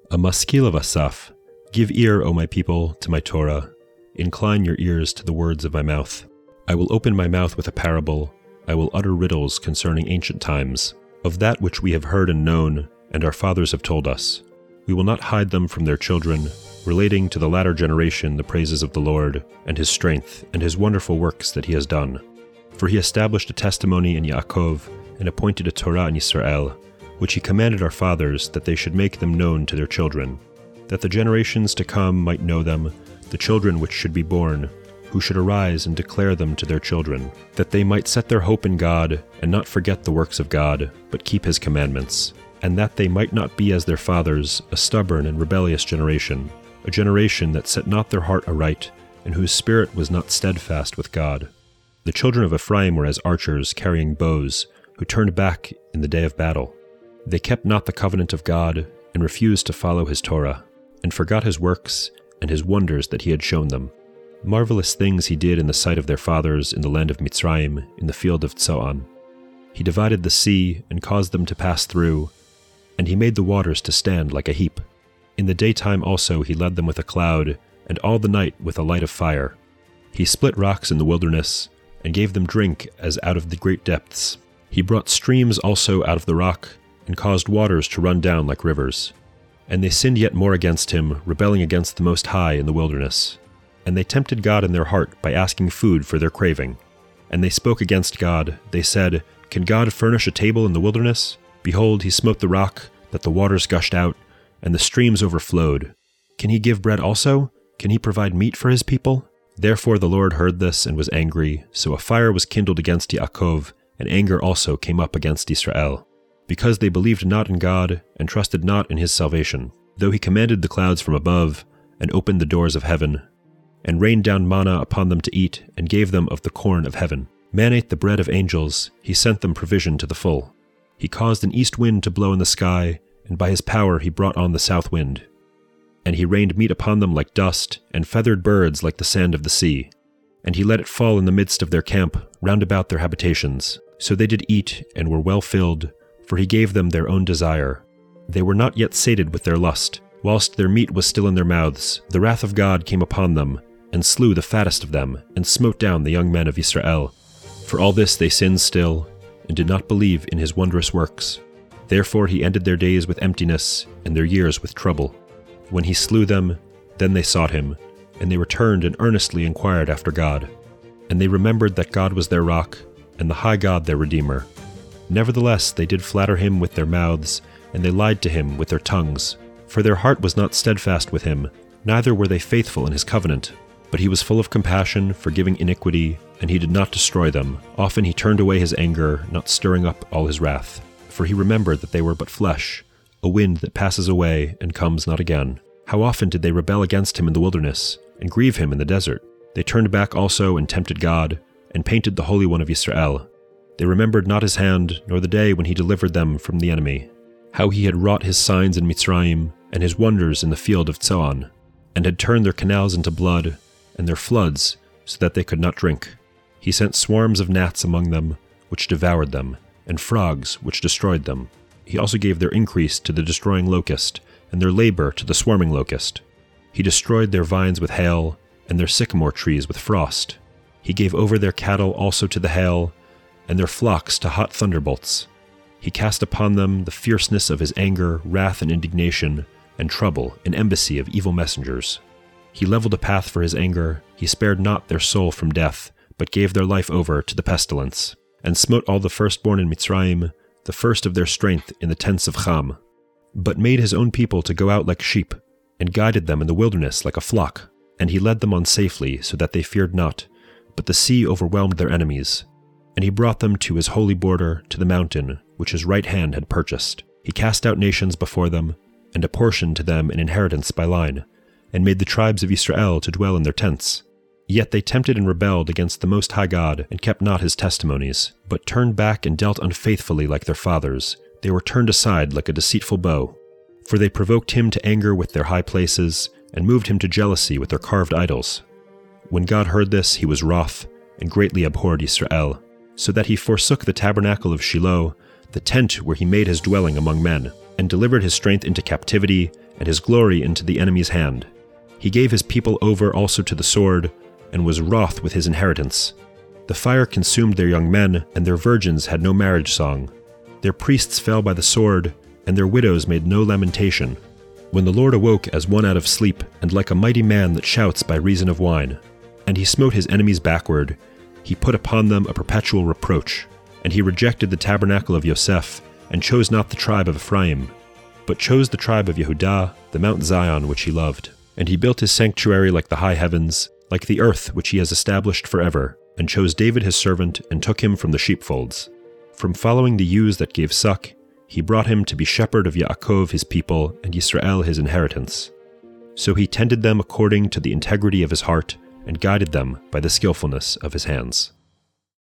A maskil of Asaph. Give ear, O my people, to my Torah. Incline your ears to the words of my mouth. I will open my mouth with a parable. I will utter riddles concerning ancient times, of that which we have heard and known, and our fathers have told us. We will not hide them from their children, relating to the latter generation the praises of the Lord, and his strength, and his wonderful works that he has done. For he established a testimony in Yaakov, and appointed a Torah in Israel, which he commanded our fathers that they should make them known to their children, that the generations to come might know them, the children which should be born, who should arise and declare them to their children, that they might set their hope in God, and not forget the works of God, but keep his commandments, and that they might not be as their fathers, a stubborn and rebellious generation, a generation that set not their heart aright, and whose spirit was not steadfast with God. The children of Ephraim were as archers carrying bows, who turned back in the day of battle. They kept not the covenant of God, and refused to follow his Torah, and forgot his works, and his wonders that he had shown them. Marvelous things he did in the sight of their fathers in the land of Mitzrayim, in the field of Tzoan. He divided the sea, and caused them to pass through, and he made the waters to stand like a heap. In the daytime also he led them with a cloud, and all the night with a light of fire. He split rocks in the wilderness, and gave them drink as out of the great depths. He brought streams also out of the rock, and caused waters to run down like rivers. And they sinned yet more against him, rebelling against the Most High in the wilderness. And they tempted God in their heart by asking food for their craving. And they spoke against God. They said, Can God furnish a table in the wilderness? Behold, he smote the rock, that the waters gushed out, and the streams overflowed. Can he give bread also? Can he provide meat for his people? Therefore the Lord heard this and was angry, so a fire was kindled against Yaakov, and anger also came up against Israel, because they believed not in God, and trusted not in his salvation, though he commanded the clouds from above, and opened the doors of heaven, and rained down manna upon them to eat, and gave them of the corn of heaven. Man ate the bread of angels, he sent them provision to the full. He caused an east wind to blow in the sky, and by his power he brought on the south wind. And he rained meat upon them like dust, and feathered birds like the sand of the sea. And he let it fall in the midst of their camp, round about their habitations. So they did eat, and were well filled, for he gave them their own desire. They were not yet sated with their lust. Whilst their meat was still in their mouths, the wrath of God came upon them, and slew the fattest of them, and smote down the young men of Israel. For all this they sinned still, and did not believe in his wondrous works. Therefore he ended their days with emptiness, and their years with trouble. When he slew them, then they sought him, and they returned and earnestly inquired after God. And they remembered that God was their rock, and the high God their Redeemer. Nevertheless they did flatter him with their mouths, and they lied to him with their tongues. For their heart was not steadfast with him, neither were they faithful in his covenant. But he was full of compassion, forgiving iniquity, and he did not destroy them. Often he turned away his anger, not stirring up all his wrath. For he remembered that they were but flesh, a wind that passes away and comes not again. How often did they rebel against him in the wilderness, and grieve him in the desert? They turned back also and tempted God, and painted the Holy One of Israel. They remembered not his hand, nor the day when he delivered them from the enemy, how he had wrought his signs in Mitzrayim, and his wonders in the field of Tzoan, and had turned their canals into blood, and their floods, so that they could not drink. He sent swarms of gnats among them, which devoured them, and frogs, which destroyed them. He also gave their increase to the destroying locust, and their labor to the swarming locust. He destroyed their vines with hail, and their sycamore trees with frost. He gave over their cattle also to the hail, and their flocks to hot thunderbolts. He cast upon them the fierceness of his anger, wrath, and indignation, and trouble, an embassy of evil messengers. He leveled a path for his anger. He spared not their soul from death, but gave their life over to the pestilence, and smote all the firstborn in Mitzrayim, the first of their strength in the tents of Cham, but made his own people to go out like sheep, and guided them in the wilderness like a flock. And he led them on safely, so that they feared not, but the sea overwhelmed their enemies. And he brought them to his holy border, to the mountain, which his right hand had purchased. He cast out nations before them, and apportioned to them an inheritance by line, and made the tribes of Israel to dwell in their tents. Yet they tempted and rebelled against the Most High God, and kept not his testimonies, but turned back and dealt unfaithfully like their fathers. They were turned aside like a deceitful bow. For they provoked him to anger with their high places, and moved him to jealousy with their carved idols. When God heard this, he was wroth, and greatly abhorred Israel, so that he forsook the tabernacle of Shiloh, the tent where he made his dwelling among men, and delivered his strength into captivity, and his glory into the enemy's hand. He gave his people over also to the sword, and was wroth with his inheritance. The fire consumed their young men, and their virgins had no marriage song. Their priests fell by the sword, and their widows made no lamentation. When the Lord awoke as one out of sleep, and like a mighty man that shouts by reason of wine, and he smote his enemies backward, he put upon them a perpetual reproach. And he rejected the tabernacle of Yosef, and chose not the tribe of Ephraim, but chose the tribe of Yehudah, the Mount Zion which he loved. And he built his sanctuary like the high heavens, like the earth which he has established forever, and chose David his servant, and took him from the sheepfolds. From following the ewes that gave suck, he brought him to be shepherd of Yaakov his people, and Yisrael his inheritance. So he tended them according to the integrity of his heart, and guided them by the skillfulness of his hands.